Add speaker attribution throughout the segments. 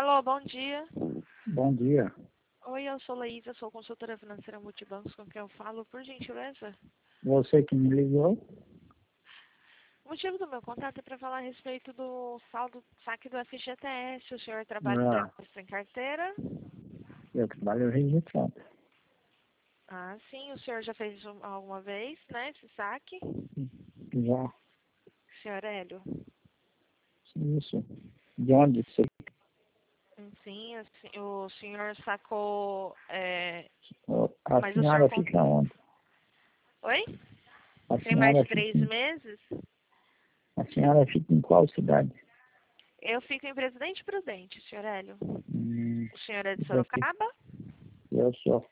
Speaker 1: Alô, bom dia.
Speaker 2: Bom dia.
Speaker 1: Oi, eu sou Laís, eu sou consultora financeira multibancos, com quem eu falo, por gentileza.
Speaker 2: Você que me ligou?
Speaker 1: O motivo do meu contato é para falar a respeito do saldo saque do FGTS. O senhor trabalha em carteira?
Speaker 2: Eu trabalho registrado.
Speaker 1: Ah, sim, o senhor já fez alguma vez, né, esse saque?
Speaker 2: Já.
Speaker 1: Senhor Hélio?
Speaker 2: Isso. De onde você?
Speaker 1: Sim, o senhor sacou...
Speaker 2: A
Speaker 1: mas o
Speaker 2: senhora
Speaker 1: senhor...
Speaker 2: fica onde?
Speaker 1: Oi?
Speaker 2: A
Speaker 1: Tem mais
Speaker 2: senhora
Speaker 1: de 3
Speaker 2: fica
Speaker 1: meses?
Speaker 2: A senhora fica em qual cidade?
Speaker 1: Eu fico em Presidente Prudente, senhor Hélio. O senhor é de
Speaker 2: Você?
Speaker 1: Sorocaba?
Speaker 2: Eu sou.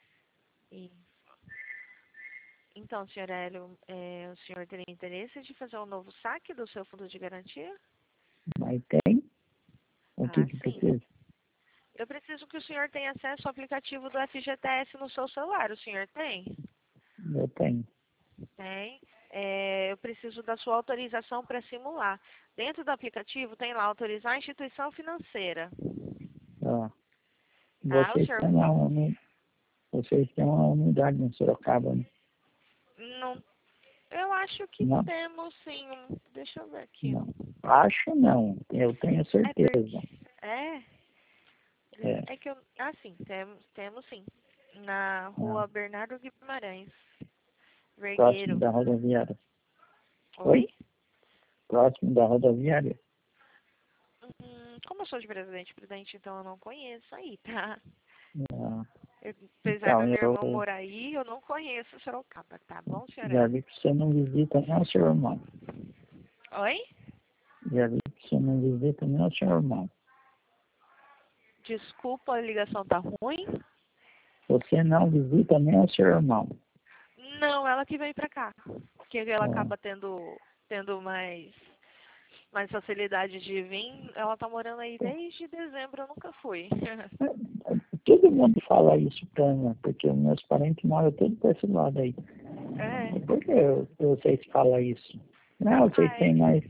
Speaker 1: Então, senhor Hélio, o senhor teria interesse de fazer um novo saque do seu fundo de garantia?
Speaker 2: Mas tem? O
Speaker 1: Ah,
Speaker 2: que
Speaker 1: sim.
Speaker 2: precisa?
Speaker 1: Eu preciso que o senhor tenha acesso ao aplicativo do FGTS no seu celular. O senhor tem?
Speaker 2: Eu tenho.
Speaker 1: Tem. Eu preciso da sua autorização para simular. Dentro do aplicativo tem lá autorizar a instituição financeira.
Speaker 2: Ó.
Speaker 1: Tá? O
Speaker 2: Vocês
Speaker 1: senhor
Speaker 2: têm vocês têm uma unidade em Sorocaba, né?
Speaker 1: não... Eu acho que
Speaker 2: Não?
Speaker 1: temos sim. Deixa eu ver aqui.
Speaker 2: Não. Acho não. Eu tenho
Speaker 1: É porque...
Speaker 2: certeza.
Speaker 1: É?
Speaker 2: É.
Speaker 1: É que eu... Ah, sim. Temos sim. Na
Speaker 2: Ah,
Speaker 1: rua Bernardo Guimarães.
Speaker 2: próximo
Speaker 1: Vergueiro.
Speaker 2: da rodoviária.
Speaker 1: Oi?
Speaker 2: Oi? Próximo da rodoviária.
Speaker 1: Como eu sou de Presidente Prudente, então eu não conheço aí, tá?
Speaker 2: Ah,
Speaker 1: Apesar da
Speaker 2: então,
Speaker 1: minha irmã
Speaker 2: eu
Speaker 1: morar aí, eu não conheço Sorocaba, tá bom, senhor
Speaker 2: já
Speaker 1: Hélio?
Speaker 2: vi que você não visita nem o seu irmão.
Speaker 1: Oi?
Speaker 2: Já vi que você não visita nem o seu irmão.
Speaker 1: Desculpa, a ligação tá ruim?
Speaker 2: Você não visita nem o seu irmão.
Speaker 1: Não, ela que veio pra cá. Porque ela
Speaker 2: Ah,
Speaker 1: acaba tendo mais facilidade de vir. Ela tá morando aí desde dezembro, eu nunca fui.
Speaker 2: todo mundo fala isso pra mim, porque meus parentes moram todos para esse lado aí.
Speaker 1: É.
Speaker 2: Por que vocês falam isso? Não, vocês
Speaker 1: Ah, é
Speaker 2: têm
Speaker 1: que,
Speaker 2: mais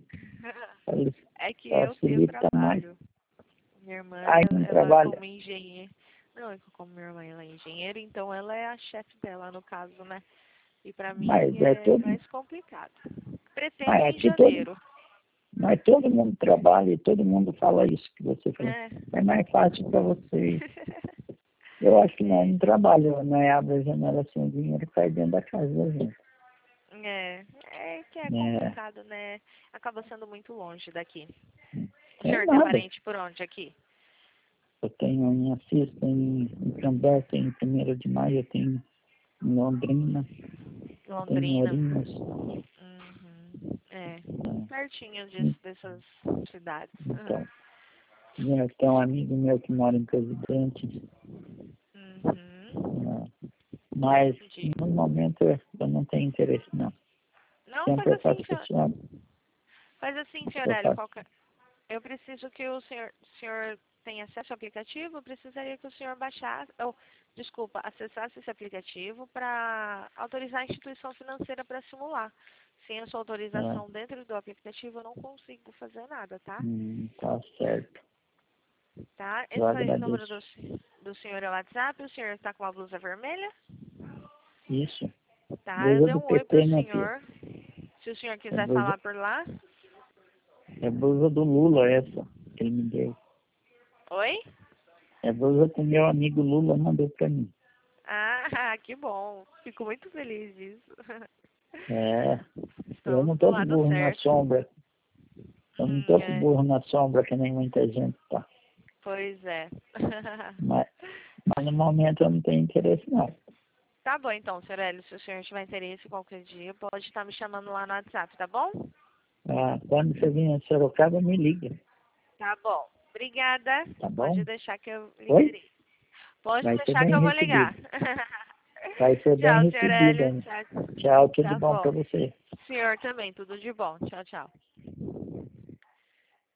Speaker 1: é que eu
Speaker 2: facilita mais.
Speaker 1: trabalho. Minha irmã,
Speaker 2: Aí não
Speaker 1: ela
Speaker 2: trabalha.
Speaker 1: como engenheira. Não, é que como minha irmã ela é engenheira, então ela é a chefe dela, no caso, né? E pra
Speaker 2: Mas
Speaker 1: mim
Speaker 2: é
Speaker 1: é
Speaker 2: todo.
Speaker 1: mais complicado. Pretendo
Speaker 2: Mas
Speaker 1: ir em
Speaker 2: aqui todo.
Speaker 1: janeiro.
Speaker 2: Mas todo mundo trabalha e todo mundo fala isso que você falou.
Speaker 1: É.
Speaker 2: É mais fácil para vocês. Eu acho que nós
Speaker 1: É,
Speaker 2: não trabalhamos, nós abre a janela assim, o dinheiro cai dentro da casa da gente.
Speaker 1: é que é
Speaker 2: É,
Speaker 1: complicado, né? Acaba sendo muito longe daqui. O
Speaker 2: é
Speaker 1: senhor tem
Speaker 2: nada.
Speaker 1: parente por onde aqui?
Speaker 2: Eu tenho em Assis, tenho em Cambé, tenho em 1º de Maio, eu tenho em Londrina, tenho em
Speaker 1: Londrina.
Speaker 2: Ourinhos.
Speaker 1: Uhum. É,
Speaker 2: É,
Speaker 1: pertinho dessas cidades.
Speaker 2: então, tem um amigo meu que mora em Presidente,
Speaker 1: Uhum.
Speaker 2: é, mas
Speaker 1: Entendi.
Speaker 2: no momento eu não tenho interesse não.
Speaker 1: Não,
Speaker 2: Sempre eu faço questão,
Speaker 1: faz assim, senhor
Speaker 2: eu
Speaker 1: Hélio,
Speaker 2: faço.
Speaker 1: eu preciso que o senhor tenha acesso ao aplicativo, eu precisaria que o senhor baixasse, ou, desculpa, acessasse esse aplicativo para autorizar a instituição financeira para simular. Sem a sua
Speaker 2: É,
Speaker 1: autorização dentro do aplicativo, eu não consigo fazer nada, tá?
Speaker 2: tá certo.
Speaker 1: Tá?
Speaker 2: Eu
Speaker 1: Esse número
Speaker 2: agradeço.
Speaker 1: do senhor é o WhatsApp, o senhor está com a blusa vermelha?
Speaker 2: Isso.
Speaker 1: Tá, eu
Speaker 2: Blusa
Speaker 1: dei
Speaker 2: do
Speaker 1: um oi pro
Speaker 2: PT, minha filha.
Speaker 1: senhor. Se o senhor
Speaker 2: É
Speaker 1: quiser
Speaker 2: blusa,
Speaker 1: falar por lá.
Speaker 2: é blusa do Lula essa que ele me deu.
Speaker 1: Oi?
Speaker 2: É blusa que o meu amigo Lula mandou pra mim.
Speaker 1: Ah, que bom. Fico muito feliz disso.
Speaker 2: É, eu
Speaker 1: Estamos
Speaker 2: não
Speaker 1: do
Speaker 2: tô de
Speaker 1: lado
Speaker 2: burro na
Speaker 1: certo.
Speaker 2: sombra. Eu não tô de
Speaker 1: É,
Speaker 2: burro na sombra que nem muita gente tá.
Speaker 1: pois é.
Speaker 2: Mas, mas no momento eu não tenho interesse não.
Speaker 1: Tá bom então, senhor Hélio. Se o senhor tiver interesse qualquer dia, pode estar me chamando lá no WhatsApp, tá bom?
Speaker 2: Ah, quando você vir em Sorocaba, me liga,
Speaker 1: Tá bom. Obrigada.
Speaker 2: tá
Speaker 1: Pode
Speaker 2: bom?
Speaker 1: deixar que eu
Speaker 2: Oi?
Speaker 1: ligarei. Pode
Speaker 2: Vai ser
Speaker 1: deixar que
Speaker 2: bem
Speaker 1: eu vou ligar.
Speaker 2: recebido. Vai ser bem
Speaker 1: Tchau, senhor
Speaker 2: recebido,
Speaker 1: Hélio.
Speaker 2: hein?
Speaker 1: Tchau.
Speaker 2: Tchau, tudo
Speaker 1: Tá
Speaker 2: bom
Speaker 1: bom.
Speaker 2: pra você.
Speaker 1: Senhor também, tudo de bom. Tchau, tchau.